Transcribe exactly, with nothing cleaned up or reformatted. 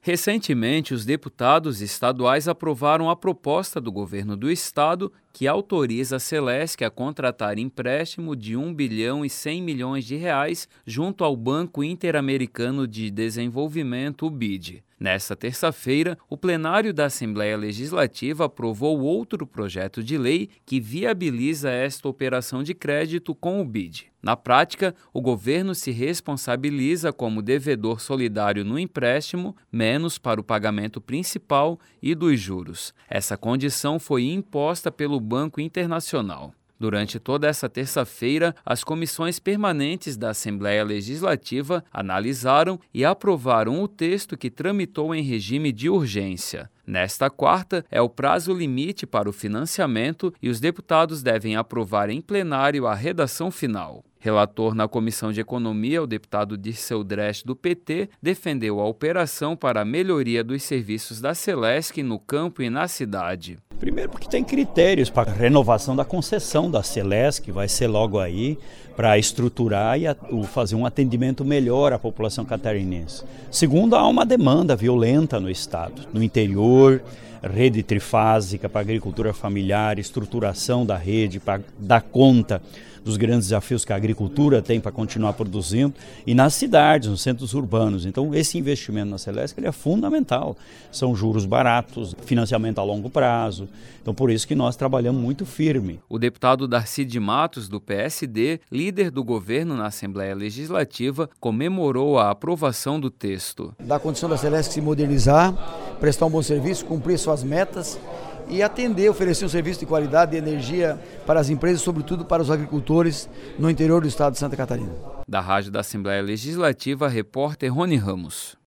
Recentemente, os deputados estaduais aprovaram a proposta do governo do estado que autoriza a Celesc a contratar empréstimo de um bilhão e cem milhões de reais junto ao Banco Interamericano de Desenvolvimento, o B I D. Nesta terça-feira, o plenário da Assembleia Legislativa aprovou outro projeto de lei que viabiliza esta operação de crédito com o B I D. Na prática, o governo se responsabiliza como devedor solidário no empréstimo, menos para o pagamento principal e dos juros. Essa condição foi imposta pelo Banco Internacional. Durante toda essa terça-feira, as comissões permanentes da Assembleia Legislativa analisaram e aprovaram o texto que tramitou em regime de urgência. Nesta quarta, é o prazo limite para o financiamento e os deputados devem aprovar em plenário a redação final. Relator na Comissão de Economia, o deputado Dirceu Dresch, do P T, defendeu a operação para a melhoria dos serviços da Celesc no campo e na cidade. Primeiro porque tem critérios para a renovação da concessão da Celesc, que vai ser logo aí, para estruturar e fazer um atendimento melhor à população catarinense. Segundo, há uma demanda violenta no estado, no interior, rede trifásica para a agricultura familiar, estruturação da rede para dar conta dos grandes desafios que a agricultura tem para continuar produzindo, e nas cidades, nos centros urbanos. Então, esse investimento na Celesc ele é fundamental. São juros baratos, financiamento a longo prazo. Então, por isso que nós trabalhamos muito firme. O deputado Darcy de Matos, do P S D, líder do governo na Assembleia Legislativa, comemorou a aprovação do texto. Da condição da Celesc se modernizar, prestar um bom serviço, cumprir suas metas e atender, oferecer um serviço de qualidade de energia para as empresas, sobretudo para os agricultores no interior do estado de Santa Catarina. Da Rádio da Assembleia Legislativa, repórter Rony Ramos.